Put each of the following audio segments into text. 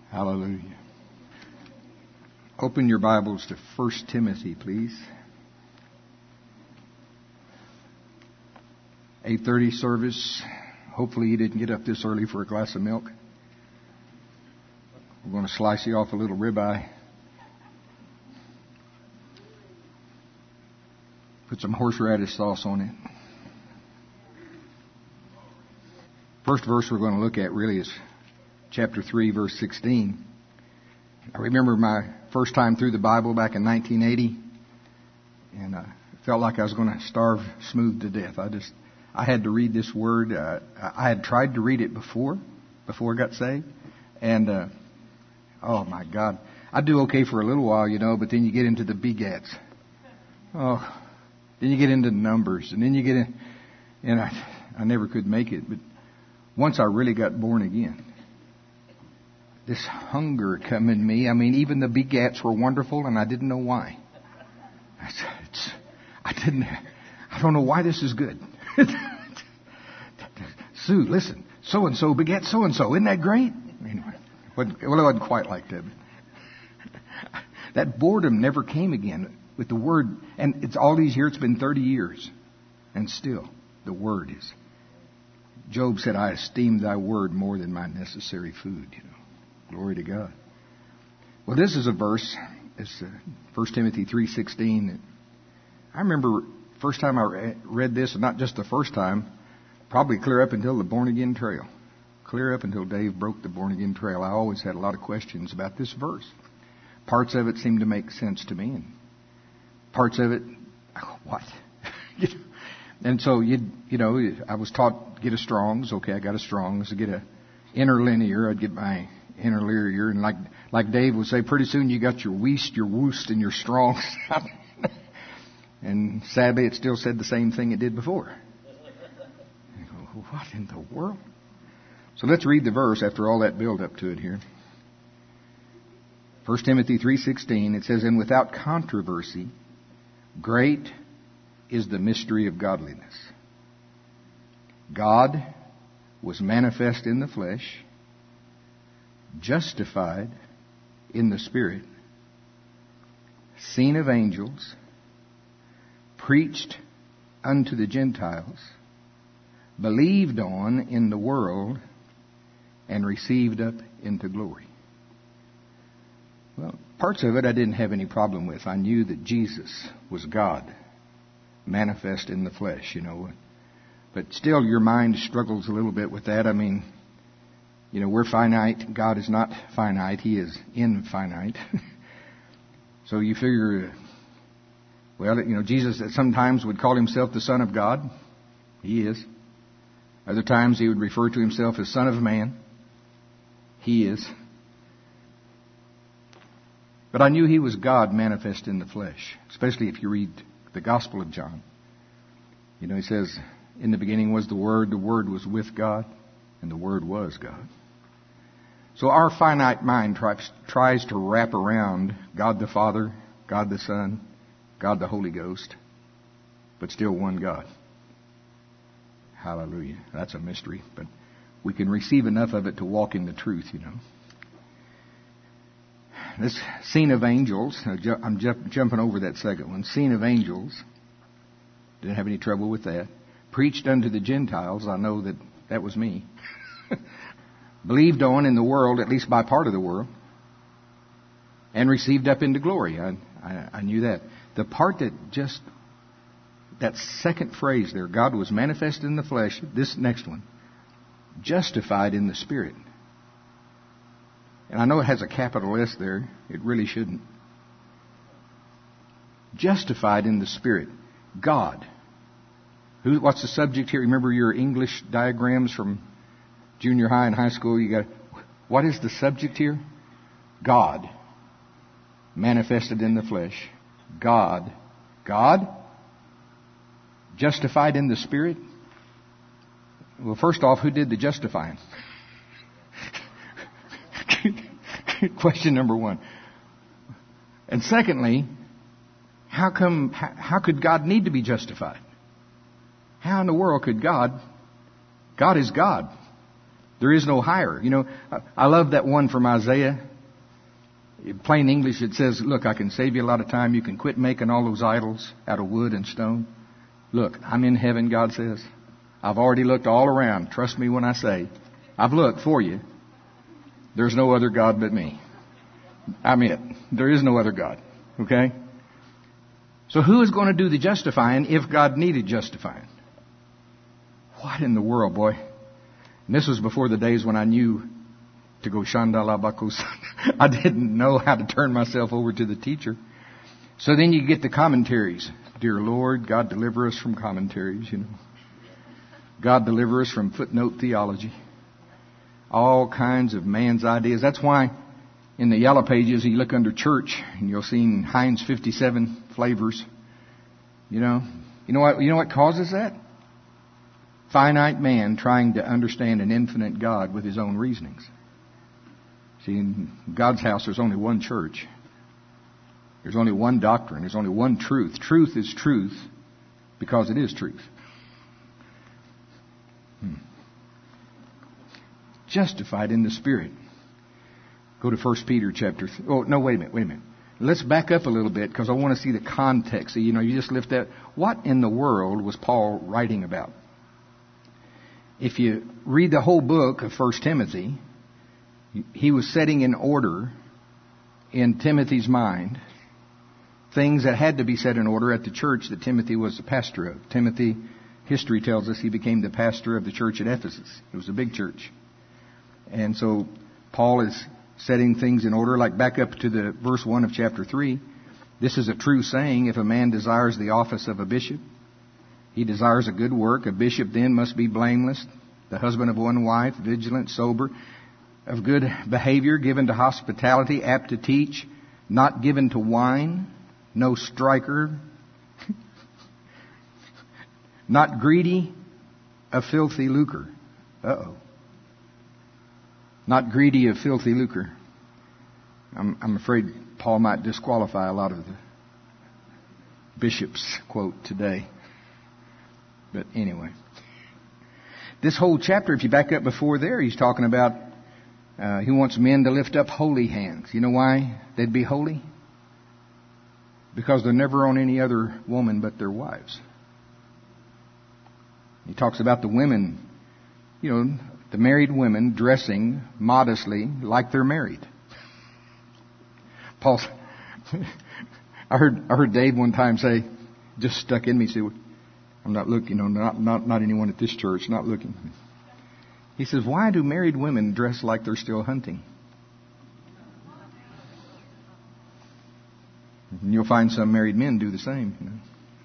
Hallelujah. Open your Bibles to 1 Timothy, please. 8:30 service. Hopefully you didn't get up this early for a glass of milk. We're going to slice you off a little ribeye. Put some horseradish sauce on it. First verse we're going to look at really is chapter 3, verse 16. I remember my first time through the Bible back in 1980, and I felt like I was going to starve smooth to death. I had to read this word. I had tried to read it before I got saved, and oh my God, I do okay for a little while, but then you get into the begats. Oh, then you get into numbers, and then you get in, and I never could make it. But once I really got born again, this hunger come in me. I mean, even the begats were wonderful, and I didn't know why. I don't know why this is good. Sue, listen, so-and-so begat so-and-so. Isn't that great? Anyway, it wasn't quite like that. That boredom never came again with the Word. And it's all these years, it's been 30 years. And still, the Word is. Job said, I esteem thy Word more than my necessary food, Glory to God. Well, this is a verse. It's 1 Timothy 3:16. I remember first time I read this, and not just the first time, probably clear up until the born-again trail. Clear up until Dave broke the born-again trail. I always had a lot of questions about this verse. Parts of it seemed to make sense to me, and parts of it, what? And so, I was taught, get a Strong's. Okay, I got a Strong's. To get a interlinear, I'd get my interlinear. And like Dave would say, pretty soon you got your Weast, your Woost, and your Strong's. And sadly, it still said the same thing it did before. You go, what in the world? So let's read the verse after all that build up to it here. 1 Timothy 3:16, it says, And without controversy, great is the mystery of godliness. God was manifest in the flesh, justified in the Spirit, seen of angels, preached unto the Gentiles, believed on in the world, and received up into glory. Well, parts of it I didn't have any problem with. I knew that Jesus was God, manifest in the flesh, But still, your mind struggles a little bit with that. I mean, we're finite. God is not finite. He is infinite. So you figure, Jesus sometimes would call himself the Son of God. He is. Other times he would refer to himself as Son of Man. He is. But I knew he was God manifest in the flesh, especially if you read the Gospel of John. He says, in the beginning was the Word was with God, and the Word was God. So our finite mind tries to wrap around God the Father, God the Son, God the Holy Ghost, but still one God. Hallelujah. That's a mystery, but we can receive enough of it to walk in the truth, This scene of angels, I'm jumping over that second one. Scene of angels, didn't have any trouble with that. Preached unto the Gentiles, I know that was me. Believed on in the world, at least by part of the world, and received up into glory. I knew that. The part that second phrase there, God was manifest in the flesh, this next one, justified in the Spirit. And I know it has a capital S there. It really shouldn't. Justified in the Spirit. God. What's the subject here? Remember your English diagrams from junior high and high school? What is the subject here? God. Manifested in the flesh. God. God. Justified in the Spirit. Well, first off, who did the justifying? Question number one. And secondly, how could God need to be justified? How in the world could God is God. There is no higher. You know, I love that one from Isaiah. In plain English, it says, look, I can save you a lot of time. You can quit making all those idols out of wood and stone. Look, I'm in heaven, God says. I've already looked all around. Trust me when I say, I've looked for you. There's no other God but me. I'm it. There is no other God. Okay? So who is going to do the justifying if God needed justifying? What in the world, boy? And this was before the days when I knew to go Shandalabakus. I didn't know how to turn myself over to the teacher. So then you get the commentaries. Dear Lord, God deliver us from commentaries, you know. God deliver us from footnote theology. All kinds of man's ideas. That's why in the yellow pages you look under church and you'll see Heinz 57 flavors. You know what causes that? Finite man trying to understand an infinite God with his own reasonings. See, in God's house there's only one church. There's only one doctrine. There's only one truth. Truth is truth because it is truth. Justified in the Spirit. Go to 1 Peter chapter 3. Oh, no, wait a minute. Let's back up a little bit because I want to see the context. So, you just lift that. What in the world was Paul writing about? If you read the whole book of 1 Timothy, he was setting in order in Timothy's mind things that had to be set in order at the church that Timothy was the pastor of. Timothy, history tells us he became the pastor of the church at Ephesus. It was a big church. And so Paul is setting things in order, like back up to the verse 1 of chapter 3. This is a true saying, if a man desires the office of a bishop, he desires a good work. A bishop then must be blameless, the husband of one wife, vigilant, sober, of good behavior, given to hospitality, apt to teach, not given to wine, no striker, not greedy of filthy lucre. Not greedy of filthy lucre. I'm afraid Paul might disqualify a lot of the bishops' quote today. But anyway. This whole chapter, if you back up before there, he's talking about he wants men to lift up holy hands. You know why they'd be holy? Because they're never on any other woman but their wives. He talks about the women, the married women dressing modestly like they're married. Paul, I heard Dave one time say, just stuck in me, see, I'm not looking, not anyone at this church, not looking. He says, why do married women dress like they're still hunting? And you'll find some married men do the same.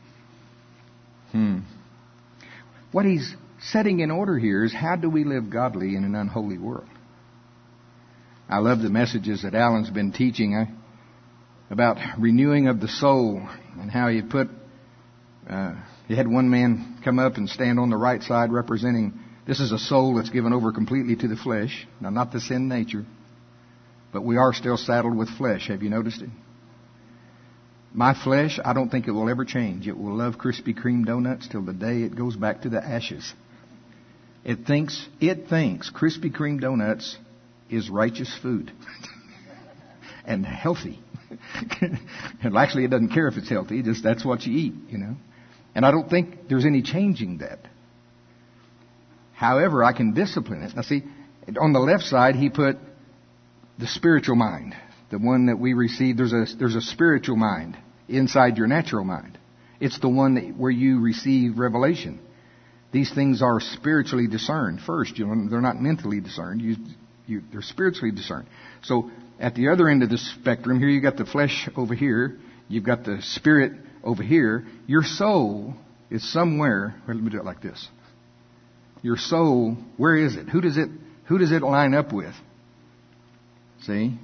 What he's setting in order here is how do we live godly in an unholy world? I love the messages that Alan's been teaching about renewing of the soul and how he had one man come up and stand on the right side representing this is a soul that's given over completely to the flesh. Now, not the sin nature, but we are still saddled with flesh. Have you noticed it? My flesh, I don't think it will ever change. It will love Krispy Kreme donuts till the day it goes back to the ashes. It thinks Krispy Kreme donuts is righteous food and healthy. And actually, it doesn't care if it's healthy. Just that's what you eat, And I don't think there's any changing that. However, I can discipline it. Now, see, on the left side, he put the spiritual mind, the one that we receive. There's a spiritual mind inside your natural mind. It's the one where you receive revelation. These things are spiritually discerned first. They're not mentally discerned. They're spiritually discerned. So at the other end of the spectrum, here you got the flesh over here. You've got the spirit over here. Your soul is somewhere. Let me do it like this. Your soul, where is it? Who does it line up with? See?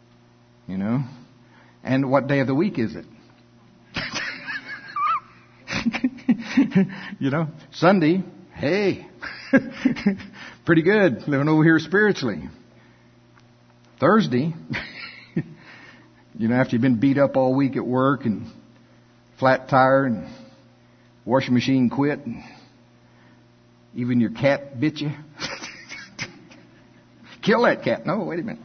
And what day of the week is it? Sunday, hey, pretty good, living over here spiritually. Thursday, after you've been beat up all week at work and flat tire and washing machine quit and even your cat bit you. Kill that cat. No, wait a minute.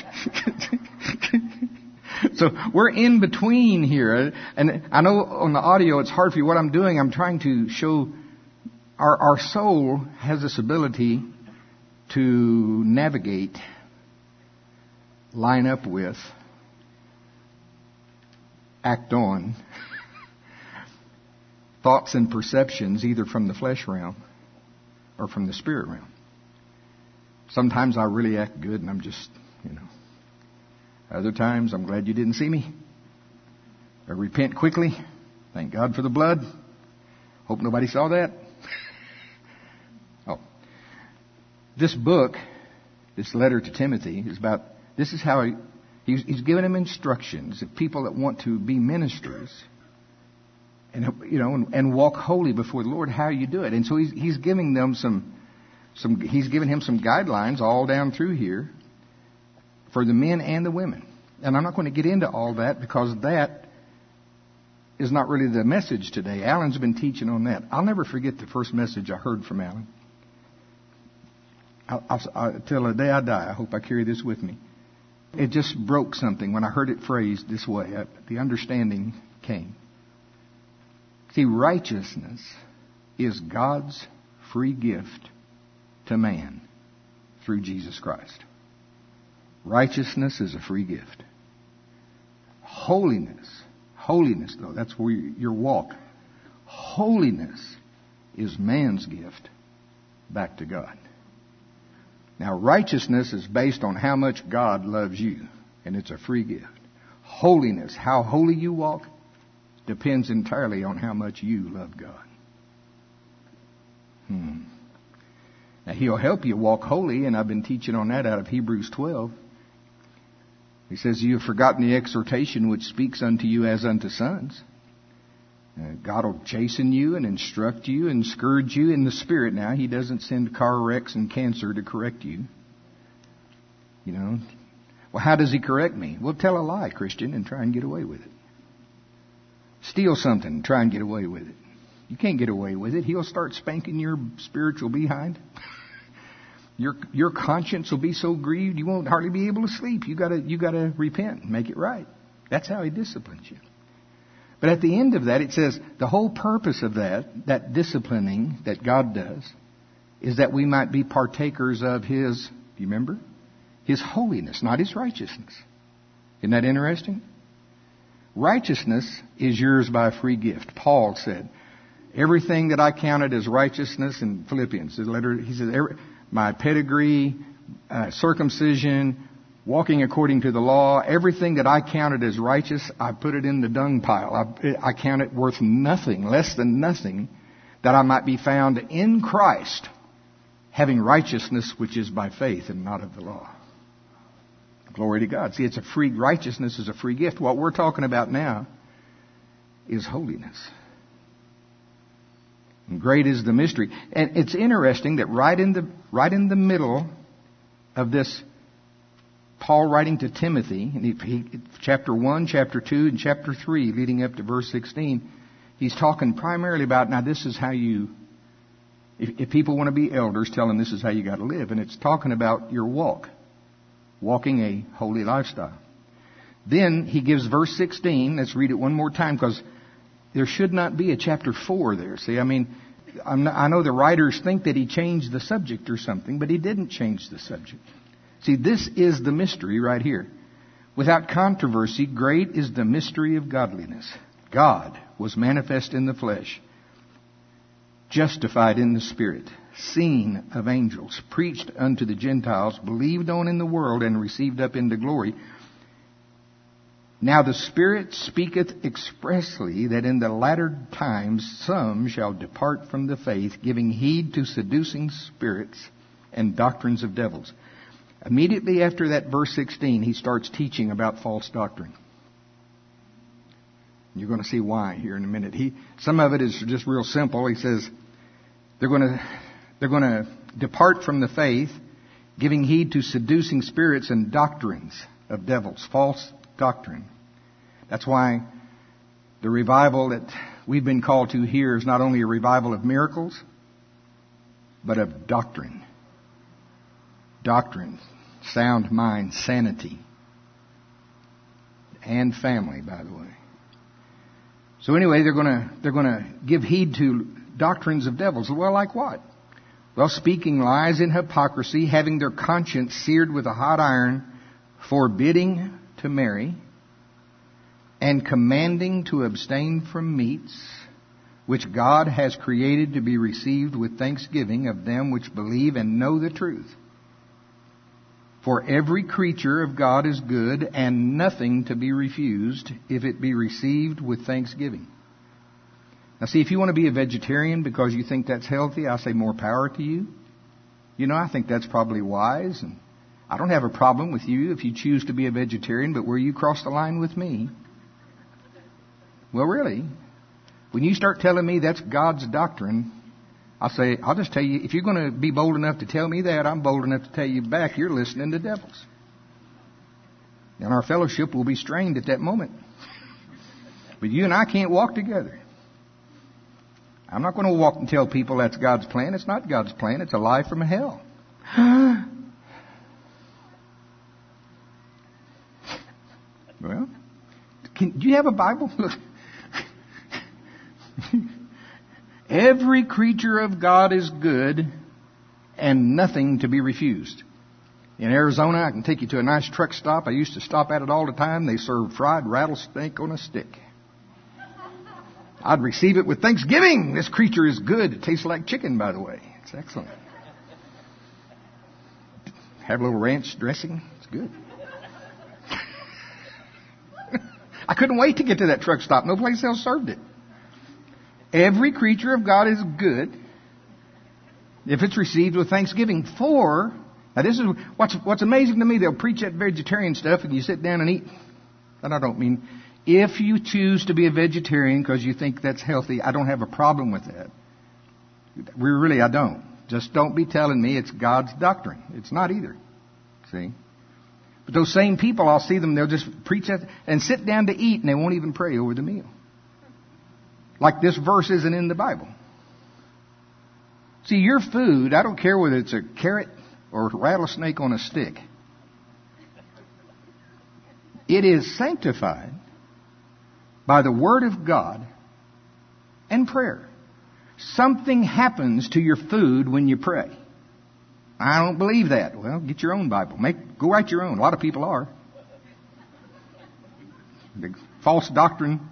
So we're in between here. And I know on the audio it's hard for you. What I'm doing, I'm trying to show our soul has this ability to navigate, line up with, act on thoughts and perceptions either from the flesh realm or from the spirit realm. Sometimes I really act good and I'm just, Other times I'm glad you didn't see me. I repent quickly. Thank God for the blood. Hope nobody saw that. This book, this letter to Timothy, is about, this is how he's giving him instructions of people that want to be ministers and walk holy before the Lord, how you do it. And so he's giving them he's given him some guidelines all down through here for the men and the women. And I'm not going to get into all that because that is not really the message today. Alan's been teaching on that. I'll never forget the first message I heard from Alan. Till the day I die, I hope I carry this with me. It just broke something when I heard it phrased this way. The understanding came. See, righteousness is God's free gift to man through Jesus Christ. Righteousness is a free gift. Holiness though, that's where your walk. Holiness is man's gift back to God. Now, righteousness is based on how much God loves you, and it's a free gift. Holiness, how holy you walk, depends entirely on how much you love God. Now, He'll help you walk holy, and I've been teaching on that out of Hebrews 12. He says, "You have forgotten the exhortation which speaks unto you as unto sons." God will chasten you and instruct you and scourge you in the Spirit now. He doesn't send car wrecks and cancer to correct you. Well, how does He correct me? Well, tell a lie, Christian, and try and get away with it. Steal something and try and get away with it. You can't get away with it. He'll start spanking your spiritual behind. Your conscience will be so grieved you won't hardly be able to sleep. You gotta repent and make it right. That's how He disciplines you. But at the end of that, it says the whole purpose of that disciplining that God does, is that we might be partakers of His, do you remember? His holiness, not His righteousness. Isn't that interesting? Righteousness is yours by free gift. Paul said, everything that I counted as righteousness in Philippians, the letter, he says, my pedigree, circumcision, walking according to the law, everything that I counted as righteous, I put it in the dung pile. I count it worth nothing, less than nothing, that I might be found in Christ, having righteousness which is by faith and not of the law. Glory to God. See, righteousness is a free gift. What we're talking about now is holiness. And great is the mystery. And it's interesting that right in the middle of this, Paul writing to Timothy, in chapter 1, chapter 2, and chapter 3, leading up to verse 16, he's talking primarily about, now this is how if people want to be elders, tell them this is how you got to live. And it's talking about your walking a holy lifestyle. Then he gives verse 16, let's read it one more time, because there should not be a chapter 4 there. See, I know the writers think that he changed the subject or something, but he didn't change the subject. See, this is the mystery right here. Without controversy, great is the mystery of godliness. God was manifest in the flesh, justified in the Spirit, seen of angels, preached unto the Gentiles, believed on in the world, and received up into glory. Now the Spirit speaketh expressly that in the latter times some shall depart from the faith, giving heed to seducing spirits and doctrines of devils. Immediately after that verse 16, he starts teaching about false doctrine. You're going to see why here in a minute. Some of it is just real simple. He says they're going to depart from the faith, giving heed to seducing spirits and doctrines of devils, false doctrine. That's why the revival that we've been called to here is not only a revival of miracles, but of doctrine. Doctrine. sound mind, sanity, and family, by the way. So anyway, they're going to give heed to doctrines of devils. Well, like what? Well, speaking lies in hypocrisy, having their conscience seared with a hot iron, forbidding to marry, and commanding to abstain from meats, which God has created to be received with thanksgiving of them which believe and know the truth. For every creature of God is good, and nothing to be refused, if it be received with thanksgiving. Now see, if you want to be a vegetarian because you think that's healthy, I say more power to you. You know, I think that's probably wise, and I don't have a problem with you if you choose to be a vegetarian, but where you cross the line with me, well, really, when you start telling me that's God's doctrine, I'll just tell you, if you're going to be bold enough to tell me that, I'm bold enough to tell you back, you're listening to devils. And our fellowship will be strained at that moment. But you and I can't walk together. I'm not going to walk and tell people that's God's plan. It's not God's plan. It's a lie from hell. Well, do you have a Bible? Look. Every creature of God is good, and nothing to be refused. In Arizona, I can take you to a nice truck stop. I used to stop at it all the time. They serve fried rattlesnake on a stick. I'd receive it with thanksgiving. This creature is good. It tastes like chicken, by the way. It's excellent. Have a little ranch dressing. It's good. I couldn't wait to get to that truck stop. No place else served it. Every creature of God is good if it's received with thanksgiving. For, now this is what's amazing to me. They'll preach that vegetarian stuff and you sit down and eat. And I don't mean, if you choose to be a vegetarian because you think that's healthy, I don't have a problem with that. I don't. Just don't be telling me it's God's doctrine. It's not either. See? But those same people, I'll see them, they'll just preach that and sit down to eat and they won't even pray over the meal. Like this verse isn't in the Bible. See, your food, I don't care whether it's a carrot or a rattlesnake on a stick. It is sanctified by the Word of God and prayer. Something happens to your food when you pray. I don't believe that. Well, get your own Bible. Go write your own. A lot of people are. Big false doctrine.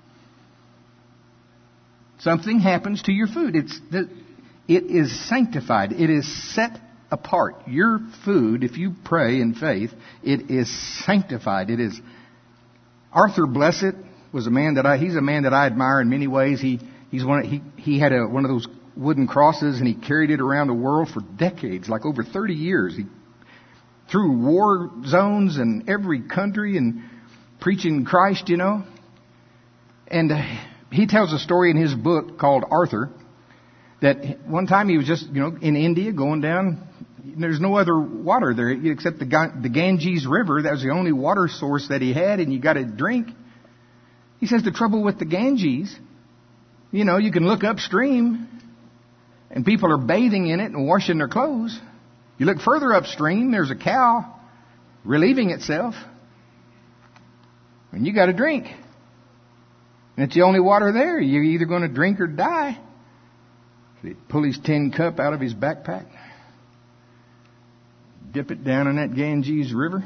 Something happens to your food. It is sanctified. It is set apart. Your food, if you pray in faith, it is sanctified. It is. Arthur Blessitt was he's a man that I admire in many ways. He had one of those wooden crosses and he carried it around the world for decades, like over 30 years. He through war zones in every country and preaching Christ, you know. And he tells a story in his book called Arthur that one time he was just, in India going down. There's no other water there except the Ganges River. That was the only water source that he had, and you got to drink. He says the trouble with the Ganges, you can look upstream and people are bathing in it and washing their clothes. You look further upstream, there's a cow relieving itself, and you got to drink. And it's the only water there. You're either going to drink or die. So he'd pull his tin cup out of his backpack, dip it down in that Ganges River.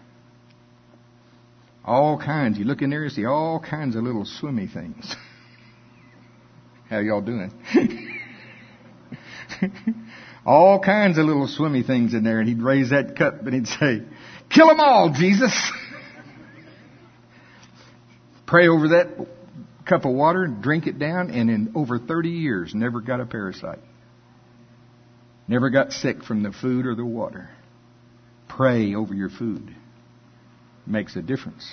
All kinds. You look in there, you see all kinds of little swimmy things. How y'all doing? All kinds of little swimmy things in there. And he'd raise that cup and he'd say, "Kill them all, Jesus." Pray over that cup of water, drink it down, and in over 30 years, never got a parasite. Never got sick from the food or the water. Pray over your food. Makes a difference.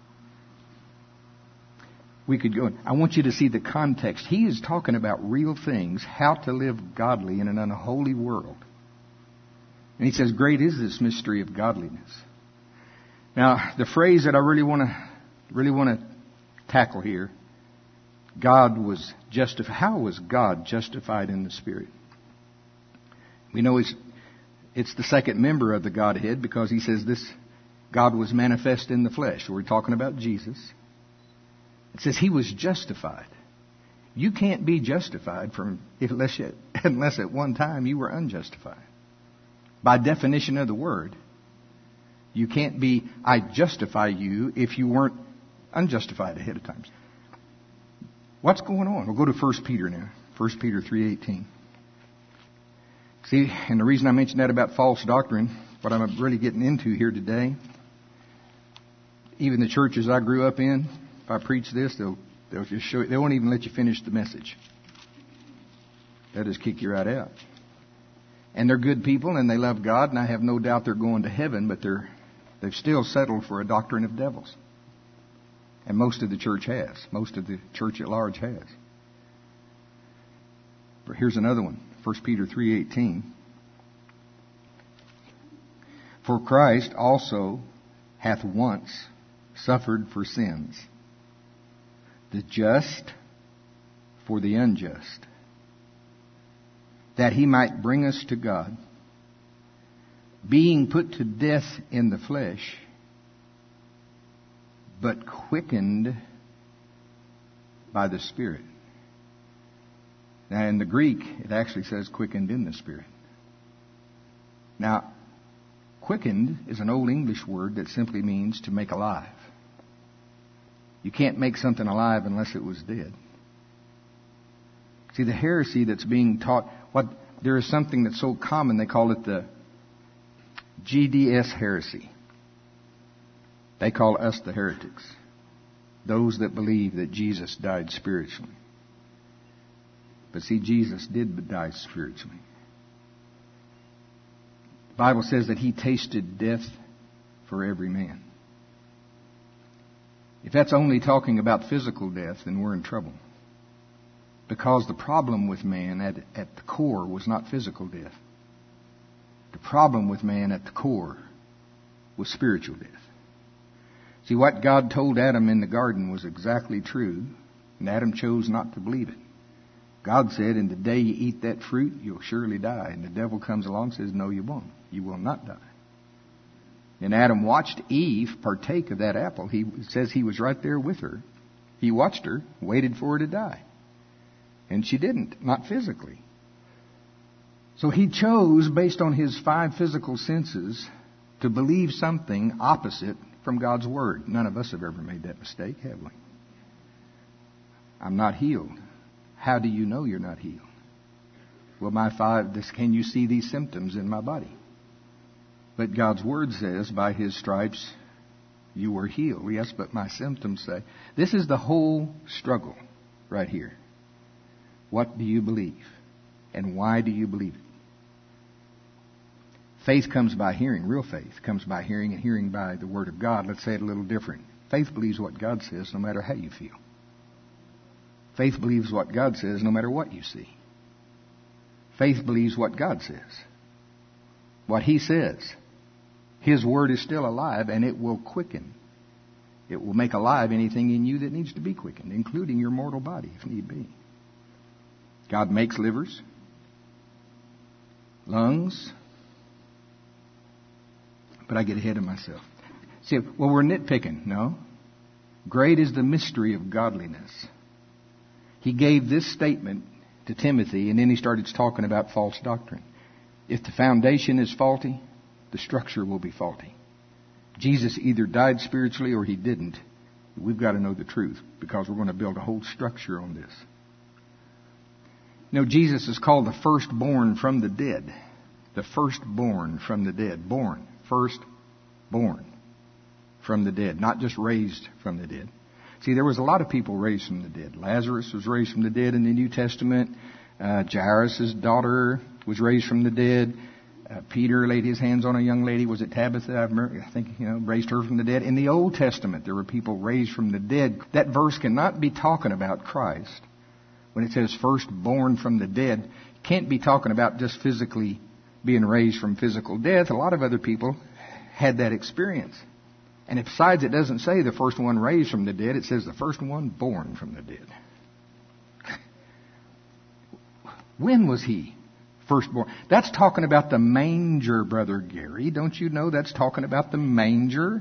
We could go. I want you to see the context. He is talking about real things, how to live godly in an unholy world. And he says, great is this mystery of godliness. Now, the phrase that I really want to tackle here, how was God justified in the Spirit? We know It's the second member of the Godhead because he says this God was manifest in the flesh. We're talking about Jesus. It says he was justified. You can't be justified unless at one time you were unjustified. By definition of the word, you can't be, I justify you, if you weren't unjustified ahead of time. What's going on? We'll go to 1 Peter now. 1 Peter 3:18. See, and the reason I mentioned that about false doctrine, what I'm really getting into here today, even the churches I grew up in, if I preach this, they'll just show you, they won't even let you finish the message. They'll just kick you right out. And they're good people and they love God, and I have no doubt they're going to heaven, but they've still settled for a doctrine of devils. And most of the church has. Most of the church at large has. But here's another one. 1 Peter 3:18. For Christ also hath once suffered for sins, the just for the unjust, that he might bring us to God, being put to death in the flesh, but quickened by the Spirit. Now in the Greek, it actually says quickened in the Spirit. Now, quickened is an old English word that simply means to make alive. You can't make something alive unless it was dead. See, the heresy that's being taught, there is something that's so common, they call it the GDS heresy. They call us the heretics. Those that believe that Jesus died spiritually. But see, Jesus did die spiritually. The Bible says that he tasted death for every man. If that's only talking about physical death, then we're in trouble. Because the problem with man at the core was not physical death. The problem with man at the core was spiritual death. See, what God told Adam in the garden was exactly true, and Adam chose not to believe it. God said, in the day you eat that fruit, you'll surely die. And the devil comes along and says, no, you won't. You will not die. And Adam watched Eve partake of that apple. He says he was right there with her. He watched her, waited for her to die. And she didn't, not physically. So he chose, based on his 5 physical senses, to believe something opposite from God's Word. None of us have ever made that mistake, have we? I'm not healed. How do you know you're not healed? Well, can you see these symptoms in my body? But God's Word says, by His stripes you were healed. Yes, but my symptoms say. This is the whole struggle right here. What do you believe? And why do you believe it? Faith comes by hearing. Real faith comes by hearing, and hearing by the Word of God. Let's say it a little different. Faith believes what God says no matter how you feel. Faith believes what God says no matter what you see. Faith believes what God says. What He says. His Word is still alive, and it will quicken. It will make alive anything in you that needs to be quickened, including your mortal body, if need be. God makes livers, lungs, but I get ahead of myself. See, well, we're nitpicking. No. Great is the mystery of godliness. He gave this statement to Timothy, and then he started talking about false doctrine. If the foundation is faulty, the structure will be faulty. Jesus either died spiritually or He didn't. We've got to know the truth, because we're going to build a whole structure on this. You know, Jesus is called the firstborn from the dead. The firstborn from the dead. Born. Firstborn from the dead. Not just raised from the dead. See, there was a lot of people raised from the dead. Lazarus was raised from the dead in the New Testament. Jairus' daughter was raised from the dead. Peter laid his hands on a young lady. Was it Tabitha? I think, raised her from the dead. In the Old Testament, there were people raised from the dead. That verse cannot be talking about Christ. When it says firstborn from the dead, it can't be talking about just physically being raised from physical death. A lot of other people had that experience. And besides, it doesn't say the first one raised from the dead. It says the first one born from the dead. When was he Firstborn. That's talking about the manger, Brother Gary. Don't you know that's talking about the manger?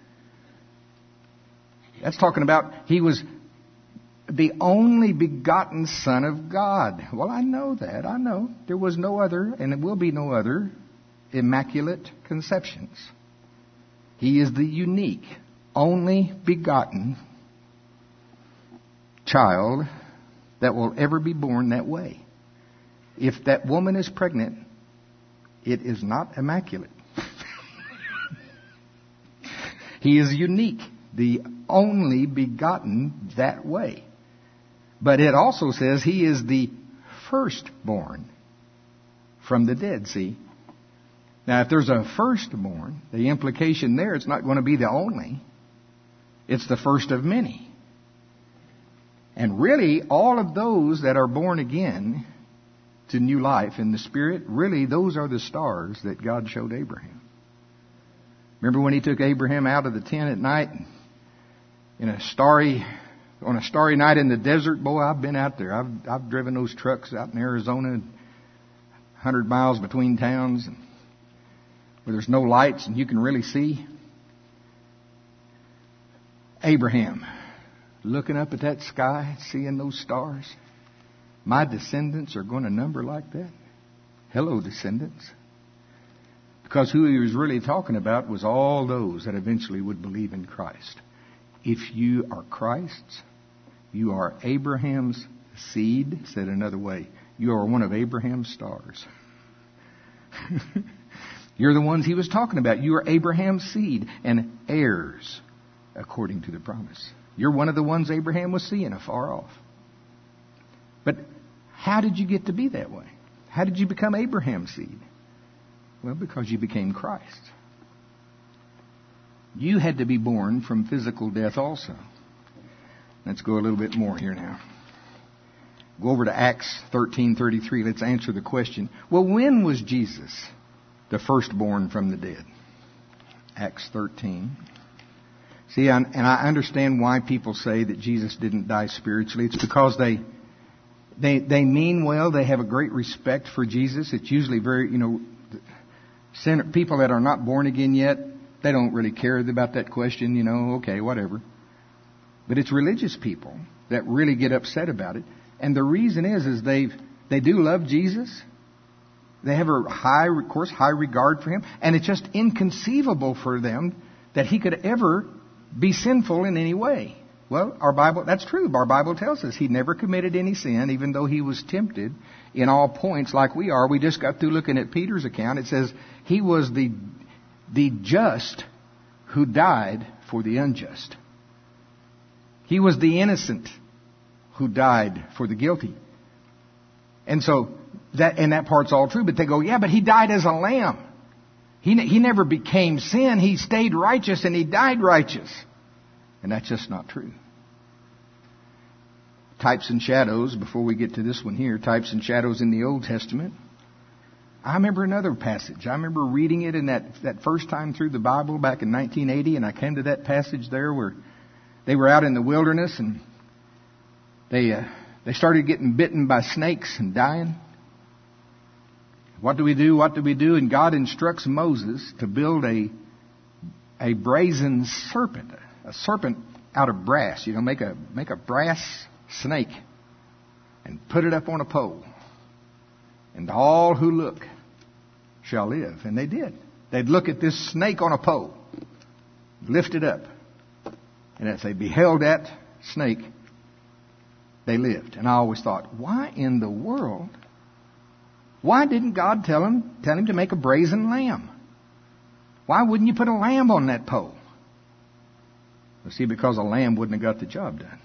That's talking about he was the only begotten Son of God. Well, I know that. I know. There was no other, and there will be no other, immaculate conceptions. He is the unique, only begotten child that will ever be born that way. If that woman is pregnant, it is not immaculate. He is unique, the only begotten that way. But it also says he is the firstborn from the dead, see? Now, if there's a firstborn, the implication there, it's not going to be the only. It's the first of many. And really, all of those that are born again to new life in the Spirit, really, those are the stars that God showed Abraham. Remember when he took Abraham out of the tent at night on a starry night in the desert? Boy, I've been out there. I've driven those trucks out in Arizona, 100 miles between towns, where there's no lights and you can really see. Abraham, looking up at that sky, seeing those stars. My descendants are going to number like that. Hello, descendants. Because who he was really talking about was all those that eventually would believe in Christ. If you are Christ's, you are Abraham's seed. Said another way, you are one of Abraham's stars. You're the ones he was talking about. You are Abraham's seed and heirs according to the promise. You're one of the ones Abraham was seeing afar off. But how did you get to be that way? How did you become Abraham's seed? Well, because you became Christ. You had to be born from physical death also. Let's go a little bit more here now. Go over to Acts 13:33. Let's answer the question. Well, when was Jesus the firstborn from the dead? Acts 13. See, and I understand why people say that Jesus didn't die spiritually. It's because they mean well. They have a great respect for Jesus. It's usually very, people that are not born again yet, they don't really care about that question, okay, whatever. But it's religious people that really get upset about it. And the reason is they do love Jesus. They have a high regard for him. And it's just inconceivable for them that he could ever be sinful in any way. Well, that's true. Our Bible tells us he never committed any sin, even though he was tempted in all points like we are. We just got through looking at Peter's account. It says he was the just who died for the unjust. He was the innocent who died for the guilty. And so that part's all true. But they go, yeah, but he died as a lamb. He never became sin. He stayed righteous and he died righteous. And that's just not true. Types and shadows, before we get to this one here, types and shadows in the Old Testament. I remember another passage. I remember reading it in that first time through the Bible back in 1980, and I came to that passage there where they were out in the wilderness and they started getting bitten by snakes and dying. What do we do? What do we do? And God instructs Moses to build a brazen serpent, a serpent out of brass. Make a brass snake and put it up on a pole. And all who look shall live. And they did. They'd look at this snake on a pole, lift it up, and as they beheld that snake, they lived. And I always thought, why in the world? Why didn't God tell him to make a brazen lamb? Why wouldn't you put a lamb on that pole? Well, see, because a lamb wouldn't have got the job done.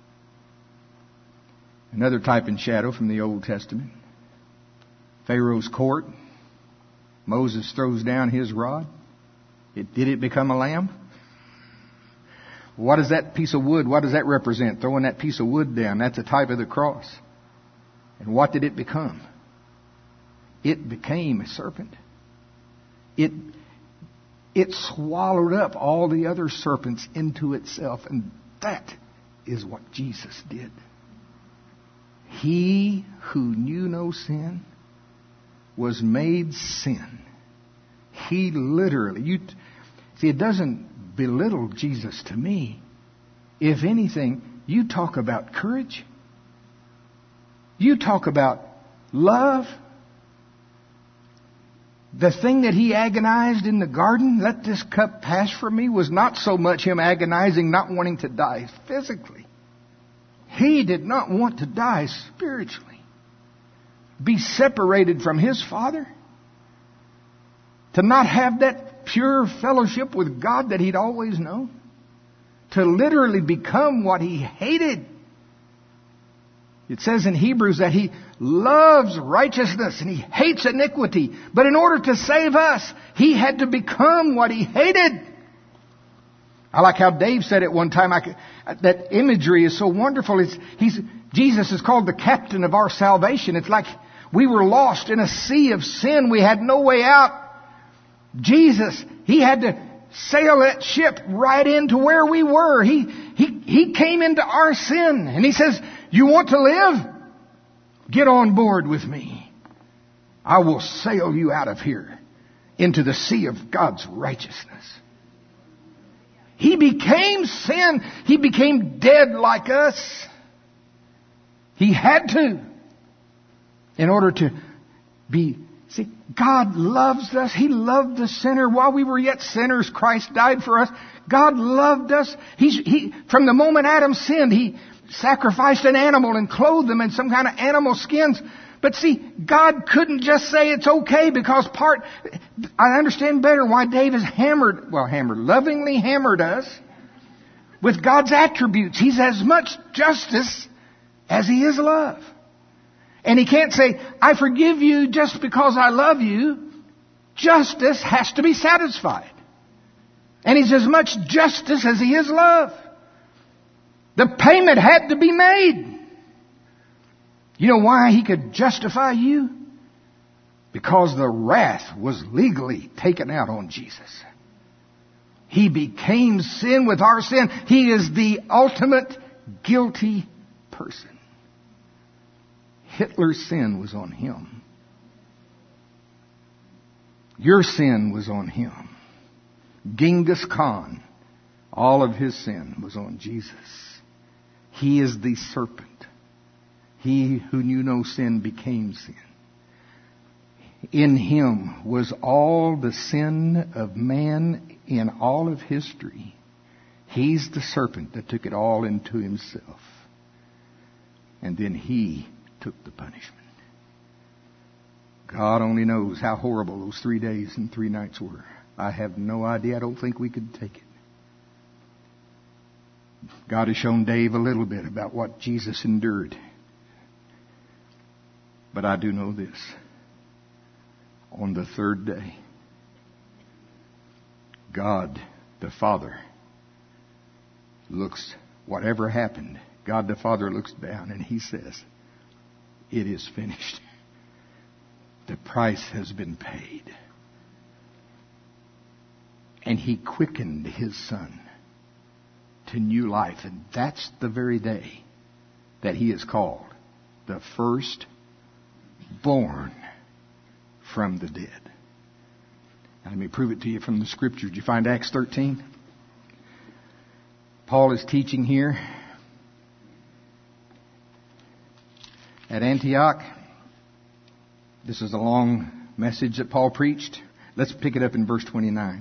Another type and shadow from the Old Testament. Pharaoh's court. Moses throws down his rod. Did it become a lamb? What is that piece of wood? What does that represent? Throwing that piece of wood down. That's a type of the cross. And what did it become? It became a serpent. It swallowed up all the other serpents into itself. And that is what Jesus did. He who knew no sin was made sin. He literally, it doesn't belittle Jesus to me. If anything, you talk about courage. You talk about love. The thing that he agonized in the garden, let this cup pass from me, was not so much him agonizing, not wanting to die physically. He did not want to die spiritually. Be separated from his Father. To not have that pure fellowship with God that he'd always known. To literally become what he hated. It says in Hebrews that he loves righteousness and he hates iniquity. But in order to save us, he had to become what he hated. I like how Dave said it one time. That imagery is so wonderful. Jesus is called the captain of our salvation. It's like we were lost in a sea of sin. We had no way out. Jesus, he had to sail that ship right into where we were. He came into our sin. And he says, you want to live? Get on board with me. I will sail you out of here into the sea of God's righteousness. He became sin. He became dead like us. He had to. In order to be... See, God loves us. He loved the sinner. While we were yet sinners, Christ died for us. God loved us. From the moment Adam sinned, He sacrificed an animal and clothed them in some kind of animal skins. But see, God couldn't just say it's okay because I understand better why Dave has lovingly hammered us with God's attributes. He's as much justice as He is love. And He can't say, I forgive you just because I love you. Justice has to be satisfied. And He's as much justice as He is love. The payment had to be made. You know why He could justify you? Because the wrath was legally taken out on Jesus. He became sin with our sin. He is the ultimate guilty person. Hitler's sin was on Him. Your sin was on Him. Genghis Khan, all of his sin was on Jesus. He is the serpent. He who knew no sin became sin. In Him was all the sin of man in all of history. He's the serpent that took it all into Himself. And then He took the punishment. God only knows how horrible those 3 days and 3 nights were. I have no idea. I don't think we could take it. God has shown Dave a little bit about what Jesus endured. But I do know this. On the third day, God the Father looks, whatever happened, God the Father looks down and He says, it is finished. The price has been paid. And He quickened His Son to new life. And that's the very day that He is called the first born from the dead. Now, let me prove it to you from the Scripture. Did you find Acts 13? Paul is teaching here at Antioch. This is a long message that Paul preached. Let's pick it up in verse 29.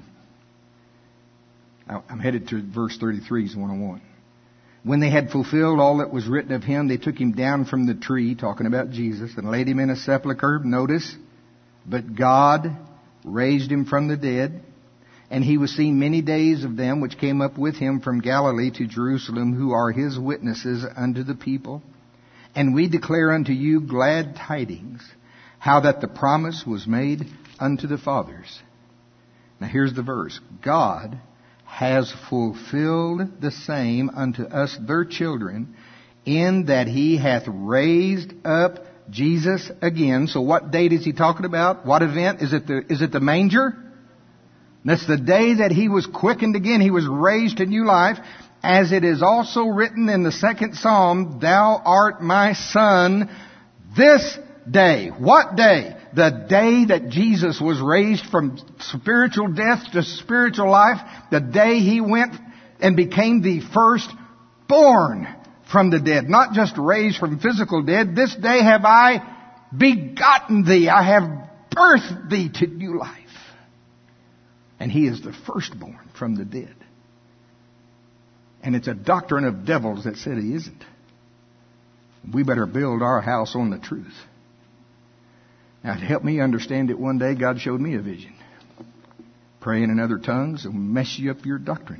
I'm headed to verse 33 is the one I want. When they had fulfilled all that was written of Him, they took Him down from the tree, talking about Jesus, and laid Him in a sepulchre. Notice, but God raised Him from the dead, and He was seen many days of them which came up with Him from Galilee to Jerusalem, who are His witnesses unto the people. And we declare unto you glad tidings, how that the promise was made unto the fathers. Now here's the verse. God has fulfilled the same unto us their children, in that He hath raised up Jesus again. So what date is He talking about? What event? Is it the manger? That's the day that He was quickened again. He was raised to new life. As it is also written in the 2nd Psalm, Thou art my Son this day. What day? The day that Jesus was raised from spiritual death to spiritual life, the day He went and became the firstborn from the dead. Not just raised from physical dead. This day have I begotten thee. I have birthed thee to new life. And He is the firstborn from the dead. And it's a doctrine of devils that said He isn't. We better build our house on the truth. Now, to help me understand it one day, God showed me a vision. Praying in other tongues will mess you up your doctrine.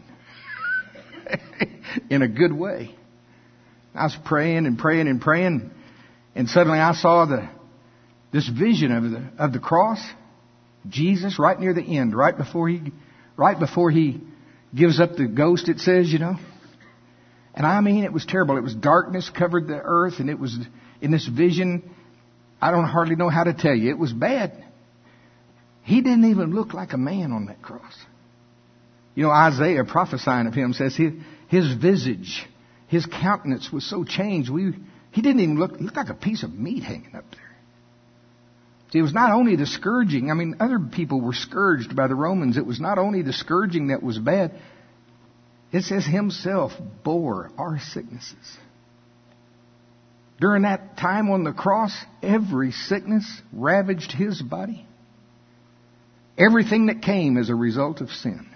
In a good way. I was praying and praying and praying, and suddenly I saw this vision of the cross. Jesus right near the end, right before he gives up the ghost, it says, And I mean, it was terrible. It was darkness covered the earth, and it was in this vision. I don't hardly know how to tell you. It was bad. He didn't even look like a man on that cross. Isaiah prophesying of Him says his visage, His countenance was so changed. He didn't even look like a piece of meat hanging up there. See, it was not only the scourging. I mean, other people were scourged by the Romans. It was not only the scourging that was bad. It says Himself bore our sicknesses. During that time on the cross, every sickness ravaged His body. Everything that came as a result of sin.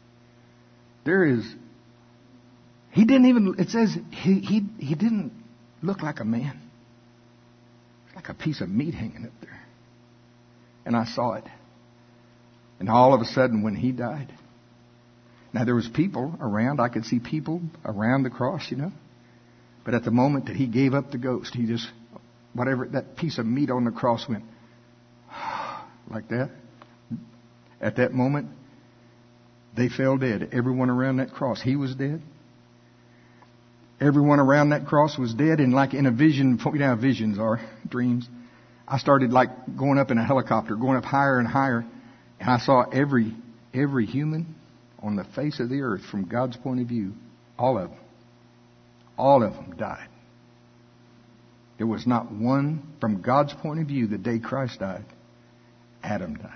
He didn't even, it says, he didn't look like a man. Like a piece of meat hanging up there. And I saw it. And all of a sudden when He died, now there was people around, I could see people around the cross, But at the moment that He gave up the ghost, He just, that piece of meat on the cross went like that. At that moment, they fell dead. Everyone around that cross, He was dead. Everyone around that cross was dead. And like in a vision, how visions are, dreams. I started like going up in a helicopter, going up higher and higher. And I saw every human on the face of the earth from God's point of view, all of them died. There was not one, from God's point of view, the day Christ died, Adam died.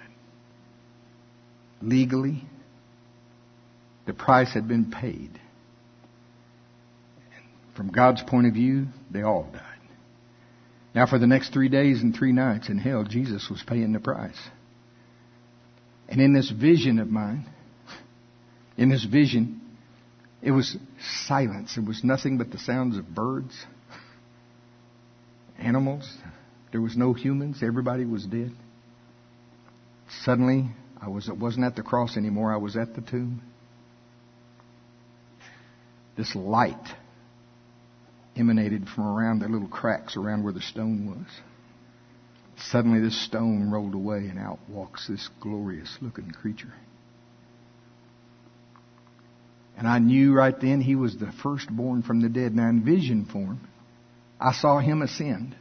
Legally, the price had been paid. From God's point of view, they all died. Now for the next 3 days and 3 nights in hell, Jesus was paying the price. And in this vision of mine, it was silence. It was nothing but the sounds of birds, animals. There was no humans. Everybody was dead. Suddenly, it wasn't at the cross anymore. I was at the tomb. This light emanated from around the little cracks around where the stone was. Suddenly, this stone rolled away, and out walks this glorious-looking creature. And I knew right then He was the firstborn from the dead. Now in vision form, I saw Him ascend.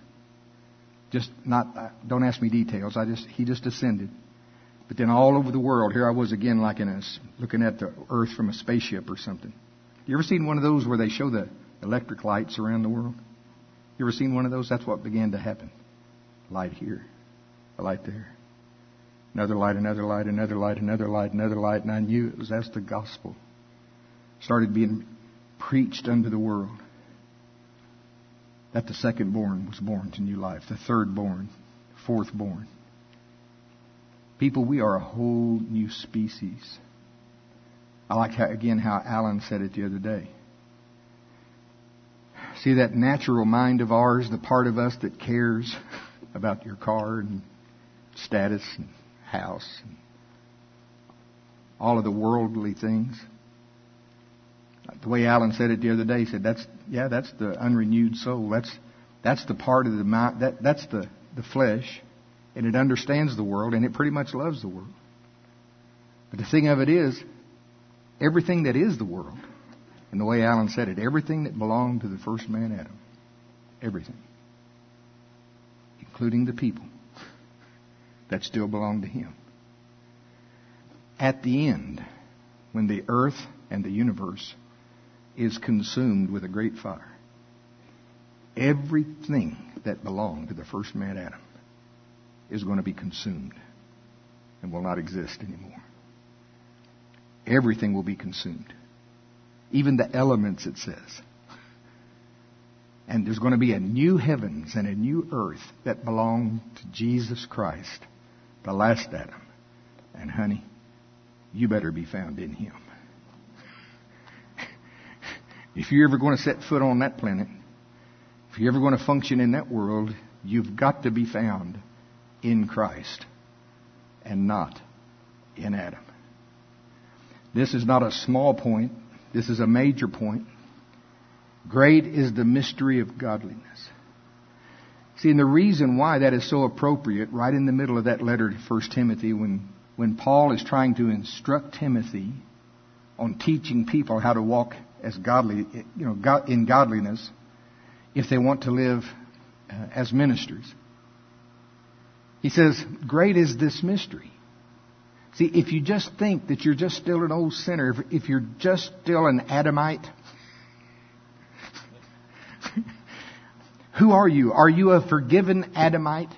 Don't ask me details. He just ascended. But then all over the world, here I was again like looking at the earth from a spaceship or something. You ever seen one of those where they show the electric lights around the world? You ever seen one of those? That's what began to happen. Light here, a light there. Another light, another light, another light, another light, another light. And I knew that's the gospel. Started being preached unto the world. That the second-born was born to new life. The third-born, fourth-born. People, we are a whole new species. I like how Alan said it the other day. See that natural mind of ours, the part of us that cares about your car and status and house and all of the worldly things. The way Alan said it the other day, he said, that's the unrenewed soul. That's the part of the mind, that's the flesh, and it understands the world, and it pretty much loves the world. But the thing of it is, everything that is the world, and the way Alan said it, everything that belonged to the first man Adam, everything, including the people that still belong to him. At the end, when the earth and the universe is consumed with a great fire, everything that belonged to the first man Adam is going to be consumed and will not exist anymore. Everything will be consumed. Even the elements, it says. And there's going to be a new heavens and a new earth that belong to Jesus Christ, the last Adam. And honey, you better be found in Him. If you're ever going to set foot on that planet, if you're ever going to function in that world, you've got to be found in Christ and not in Adam. This is not a small point. This is a major point. Great is the mystery of godliness. See, and the reason why that is so appropriate, right in the middle of that letter to 1 Timothy, when Paul is trying to instruct Timothy on teaching people how to walk as godly, in godliness, if they want to live as ministers. He says, great is this mystery. See, if you just think that you're just still an old sinner, if you're just still an Adamite, who are you? Are you a forgiven Adamite?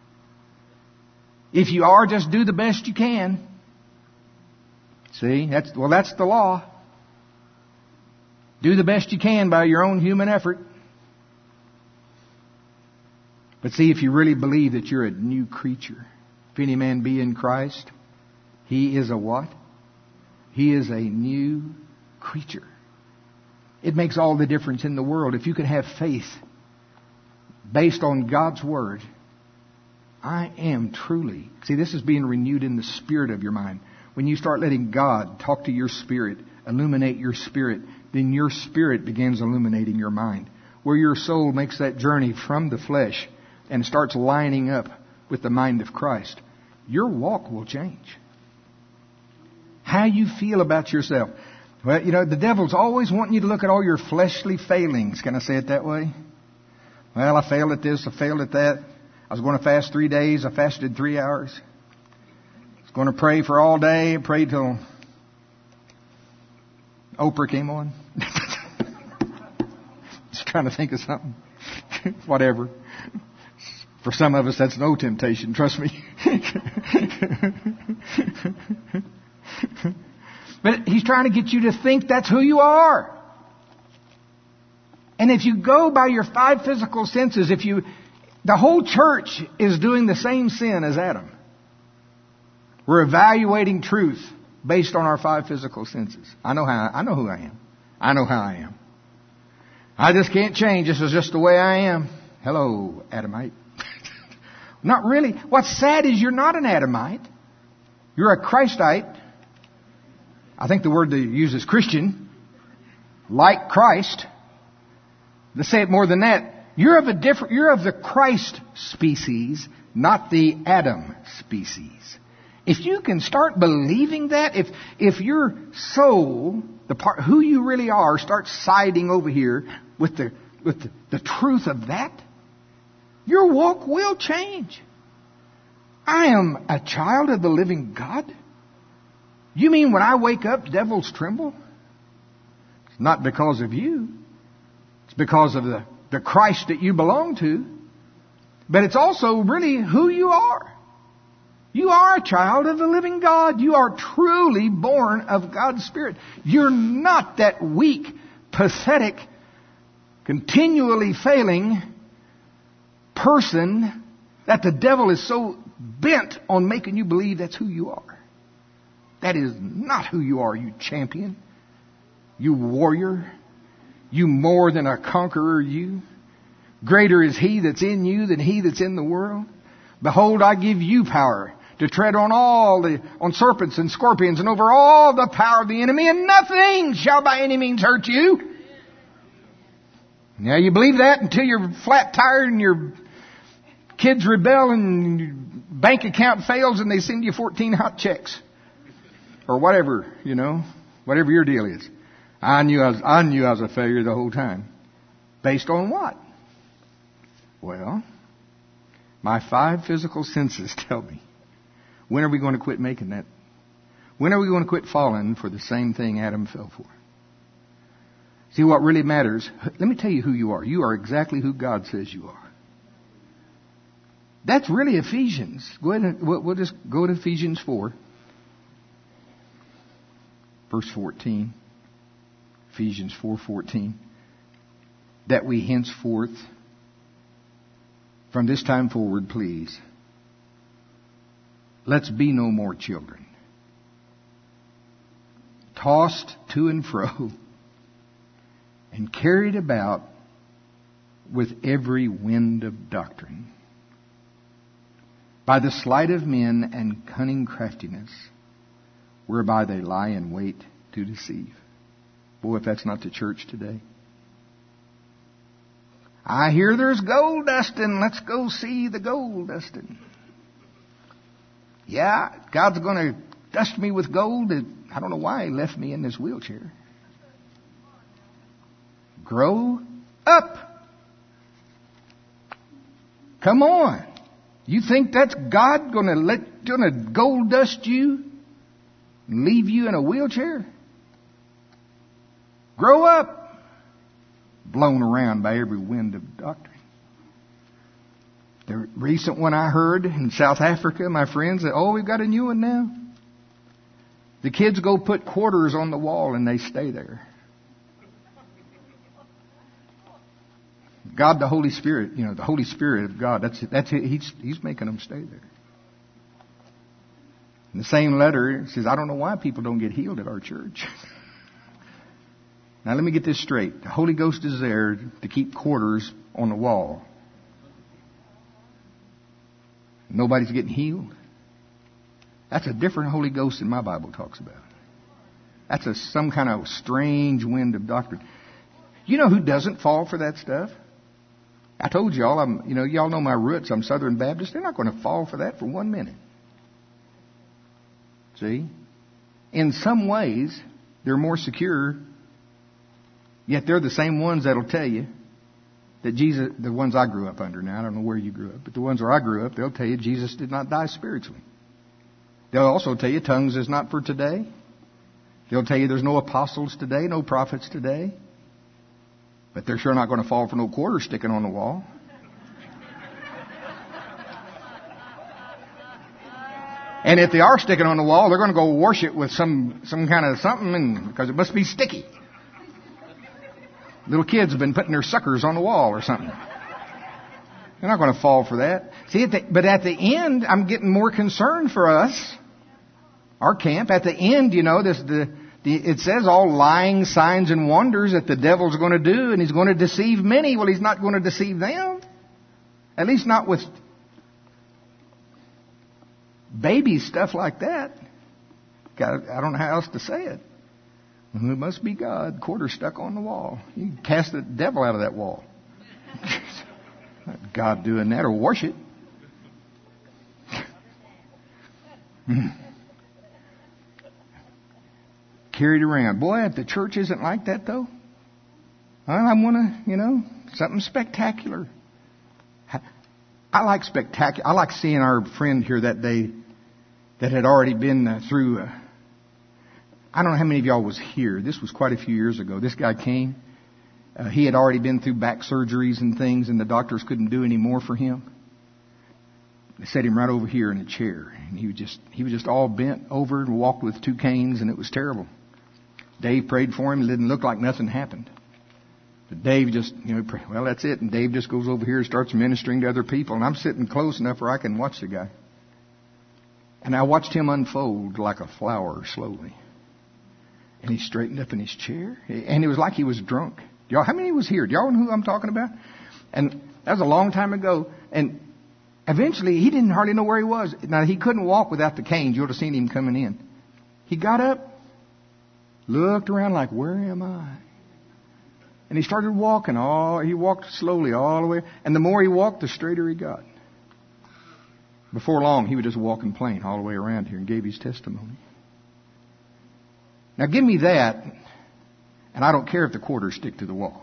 If you are, just do the best you can. See, that's the law. Do the best you can by your own human effort. But see, if you really believe that you're a new creature, if any man be in Christ, he is a what? He is a new creature. It makes all the difference in the world. If you can have faith based on God's Word, I am truly... See, this is being renewed in the spirit of your mind. When you start letting God talk to your spirit, illuminate your spirit, then your spirit begins illuminating your mind. Where your soul makes that journey from the flesh and starts lining up with the mind of Christ, your walk will change. How you feel about yourself. Well, the devil's always wanting you to look at all your fleshly failings. Can I say it that way? Well, I failed at this, I failed at that. I was going to fast 3 days, I fasted 3 hours. I was going to pray for all day, I prayed till Oprah came on. Just trying to think of something. Whatever. For some of us, that's no temptation, trust me. But he's trying to get you to think that's who you are. And if you go by your 5 physical senses, the whole church is doing the same sin as Adam. We're evaluating truth based on our 5 physical senses. I know who I am. I know how I am. I just can't change. This is just the way I am. Hello, Adamite. Not really. What's sad is you're not an Adamite. You're a Christite. I think the word they use is Christian. Like Christ. Let's say it more than that. You're of the Christ species, not the Adam species. If you can start believing that, if your soul, who you really are, starts siding over here with the truth of that, your walk will change. I am a child of the living God. You mean when I wake up, devils tremble? It's not because of you. It's because of the Christ that you belong to. But it's also really who you are. You are a child of the living God. You are truly born of God's Spirit. You're not that weak, pathetic, continually failing person that the devil is so bent on making you believe that's who you are. That is not who you are, you champion, you warrior, you more than a conqueror, you. Greater is He that's in you than he that's in the world. Behold, I give you power to tread on serpents and scorpions and over all the power of the enemy, and nothing shall by any means hurt you. Now you believe that until you're flat tired and your kids rebel and your bank account fails and they send you 14 hot checks. Or whatever, whatever your deal is. I knew I was a failure the whole time. Based on what? Well, my 5 physical senses tell me. When are we going to quit making that? When are we going to quit falling for the same thing Adam fell for? See, what really matters, let me tell you who you are. You are exactly who God says you are. That's really Ephesians. Go ahead and we'll just go to Ephesians 4. Verse 14. Ephesians 4:14. That we henceforth, from this time forward, please, let's be no more children, tossed to and fro, and carried about with every wind of doctrine, by the sleight of men and cunning craftiness, whereby they lie in wait to deceive. Boy, if that's not the church today. I hear there's gold dusting. Let's go see the gold dusting. Yeah, God's going to dust me with gold. I don't know why He left me in this wheelchair. Grow up. Come on. You think that's God going to gold dust you and leave you in a wheelchair? Grow up. Blown around by every wind of doctrine. The recent one I heard in South Africa, my friends said, oh, we've got a new one now. The kids go put quarters on the wall and they stay there. God, the Holy Spirit, the Holy Spirit of God, that's it. He's making them stay there. In the same letter, it says, I don't know why people don't get healed at our church. Now let me get this straight. The Holy Ghost is there to keep quarters on the wall. Nobody's getting healed. That's a different Holy Ghost than my Bible talks about. That's some kind of strange wind of doctrine. You know who doesn't fall for that stuff? I told y'all, y'all know my roots. I'm Southern Baptist. They're not going to fall for that for 1 minute. See? In some ways, they're more secure. Yet they're the same ones that'll tell you that Jesus, the ones I grew up under. Now, I don't know where you grew up, but the ones where I grew up, they'll tell you Jesus did not die spiritually. They'll also tell you tongues is not for today. They'll tell you there's no apostles today, no prophets today. But they're sure not going to fall for no quarters sticking on the wall. And if they are sticking on the wall, they're going to go wash it with some kind of something, because it must be sticky. Little kids have been putting their suckers on the wall or something. They're not going to fall for that. See, but at the end, I'm getting more concerned for us, our camp. At the end, it says all lying signs and wonders that the devil's going to do, and he's going to deceive many. Well, he's not going to deceive them. At least not with baby stuff like that. I don't know how else to say it. It must be God, quarter stuck on the wall. You can cast the devil out of that wall. Not God doing that, or wash it. Carried around. Boy, if the church isn't like that, though, I want to, something spectacular. I like spectacular. I like seeing our friend here that day that had already been through. I don't know how many of y'all was here. This was quite a few years ago. This guy came. He had already been through back surgeries and things, and the doctors couldn't do any more for him. They set him right over here in a chair, and he was just all bent over and walked with 2 canes, and it was terrible. Dave prayed for him. It didn't look like nothing happened. But Dave just, well, that's it. And Dave just goes over here and starts ministering to other people, and I'm sitting close enough where I can watch the guy. And I watched him unfold like a flower slowly. And he straightened up in his chair. And it was like he was drunk. How many was here? Do y'all know who I'm talking about? And that was a long time ago. And eventually, he didn't hardly know where he was. Now, he couldn't walk without the canes. You would have seen him coming in. He got up, looked around like, where am I? And he started walking. He walked slowly all the way. And the more he walked, the straighter he got. Before long, he was just walking plain all the way around here and gave his testimony. Now give me that, and I don't care if the quarters stick to the wall.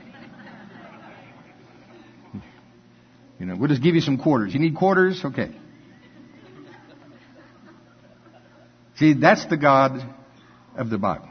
We'll just give you some quarters. You need quarters? Okay. See, that's the God of the Bible.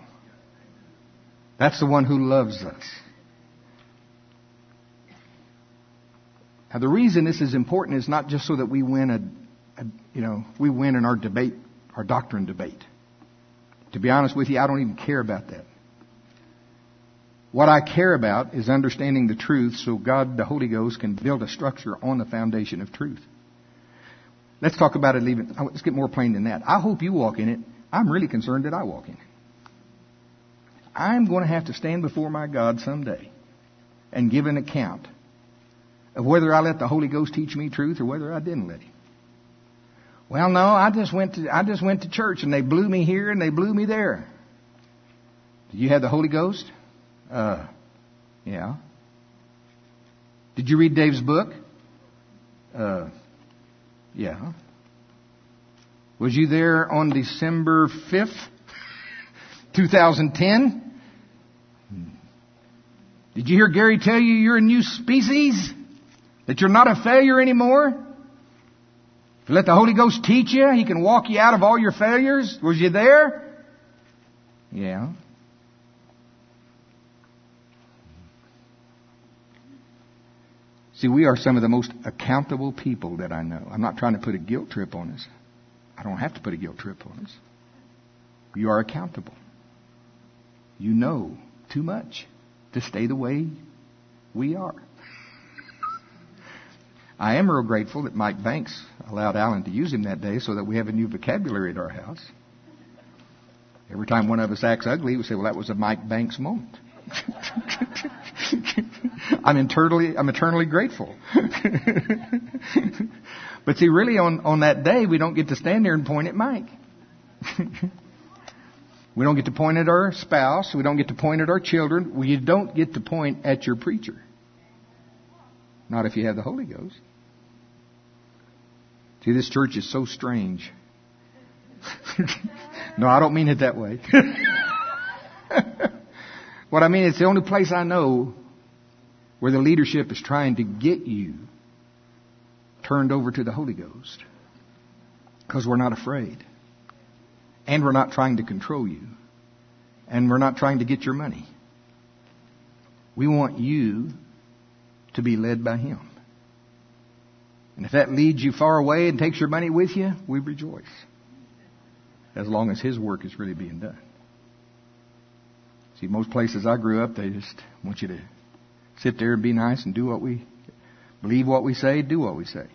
That's the one who loves us. Now, the reason this is important is not just so that we win we win in our debate, our doctrine debate. To be honest with you, I don't even care about that. What I care about is understanding the truth so God, the Holy Ghost, can build a structure on the foundation of truth. Let's talk about it. Let's get more plain than that. I hope you walk in it. I'm really concerned that I walk in it. I'm going to have to stand before my God someday and give an account of whether I let the Holy Ghost teach me truth or whether I didn't let Him. Well, no, I just went to church and they blew me here and they blew me there. Did you have the Holy Ghost? Yeah. Did you read Dave's book? Yeah. Was you there on December 5th, 2010? Did you hear Gary tell you you're a new species? That you're not a failure anymore? If you let the Holy Ghost teach you, He can walk you out of all your failures. Was you there? Yeah. See, we are some of the most accountable people that I know. I'm not trying to put a guilt trip on us. I don't have to put a guilt trip on us. You are accountable. You know too much to stay the way we are. I am real grateful that Mike Banks allowed Alan to use him that day so that we have a new vocabulary at our house. Every time one of us acts ugly, we say, well, that was a Mike Banks moment. I'm eternally grateful. But see, really on that day, we don't get to stand there and point at Mike. We don't get to point at our spouse. We don't get to point at our children. We don't get to point at your preacher. Not if you have the Holy Ghost. See, this church is so strange. No, I don't mean it that way. What I mean, it's the only place I know where the leadership is trying to get you turned over to the Holy Ghost. Because we're not afraid. And we're not trying to control you. And we're not trying to get your money. We want you to be led by Him. And if that leads you far away and takes your money with you, we rejoice. As long as His work is really being done. See, most places I grew up, they just want you to sit there and be nice and do what we believe, what we say, do what we say.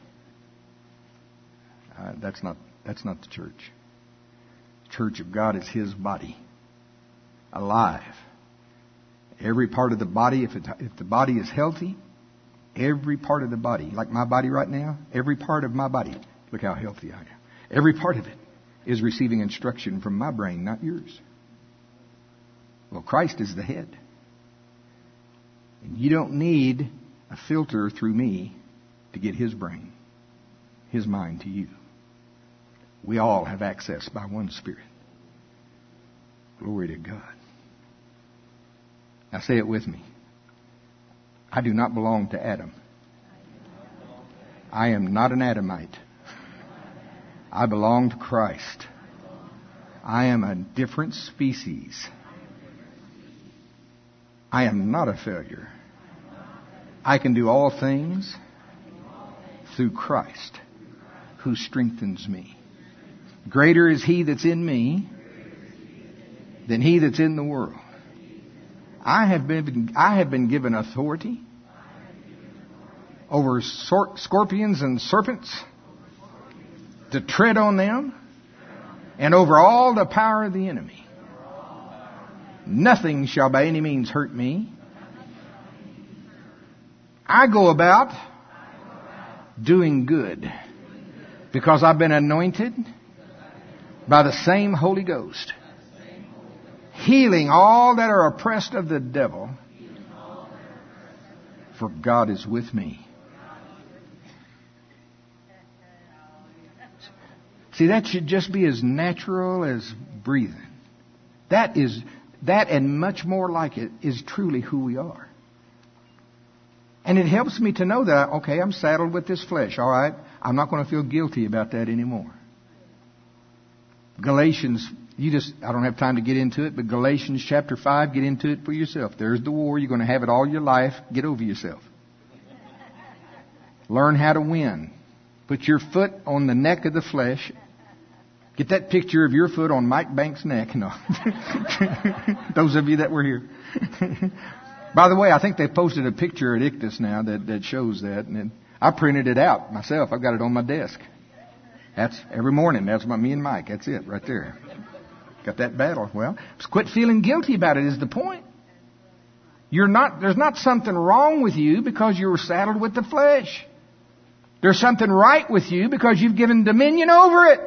That's not the church. The church of God is His body, alive. Every part of the body, if the body is healthy, every part of the body, like my body right now, every part of my body, look how healthy I am. Every part of it is receiving instruction from my brain, not yours. Well, Christ is the head. And you don't need a filter through me to get His brain, His mind to you. We all have access by one Spirit. Glory to God. Now say it with me. I do not belong to Adam. I am not an Adamite. I belong to Christ. I am a different species. I am not a failure. I can do all things through Christ who strengthens me. Greater is He that's in me than he that's in the world. I have been given authority over scorpions and serpents to tread on them and over all the power of the enemy. Nothing shall by any means hurt me. I go about doing good because I've been anointed by the same Holy Ghost, healing all that are oppressed of the devil, for God is with me. See, that should just be as natural as breathing. That and much more like it is truly who we are. And it helps me to know that, okay, I'm saddled with this flesh, all right? I'm not going to feel guilty about that anymore. Galatians, I don't have time to get into it, but Galatians chapter 5, get into it for yourself. There's the war. You're going to have it all your life. Get over yourself. Learn how to win. Put your foot on the neck of the flesh. Get that picture of your foot on Mike Banks' neck. No. Those of you that were here. By the way, I think they posted a picture at Ictus now that shows that. And I printed it out myself. I've got it on my desk. That's every morning. That's me and Mike. That's it right there. Got that battle. Well, quit feeling guilty about it is the point. There's not something wrong with you because you were saddled with the flesh. There's something right with you because you've given dominion over it.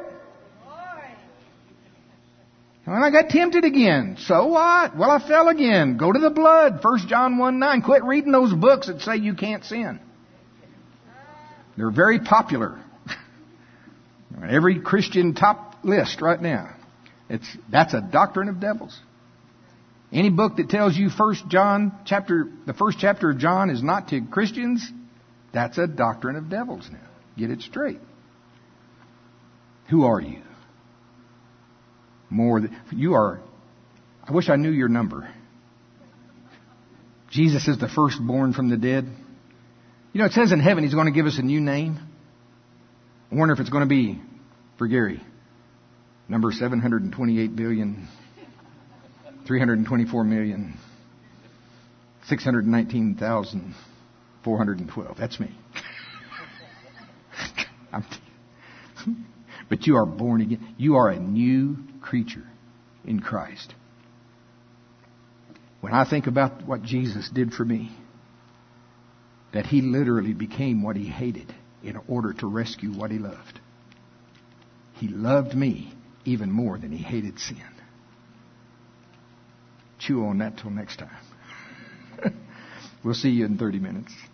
Well, I got tempted again. So what? Well, I fell again. Go to the blood. 1 John 1:9. Quit reading those books that say you can't sin. They're very popular. Every Christian top list right now. That's a doctrine of devils. Any book that tells you the first chapter of John is not to Christians, that's a doctrine of devils now. Get it straight. Who are you? I wish I knew your number. Jesus is the firstborn from the dead. You know, it says in heaven He's going to give us a new name. I wonder if it's going to be, for Gary, number 728 billion, 324 million, 619,412. That's me. But you are born again. You are a new creature in Christ. When I think about what Jesus did for me, that He literally became what He hated in order to rescue what He loved. He loved me even more than He hated sin. Chew on that till next time. We'll see you in 30 minutes.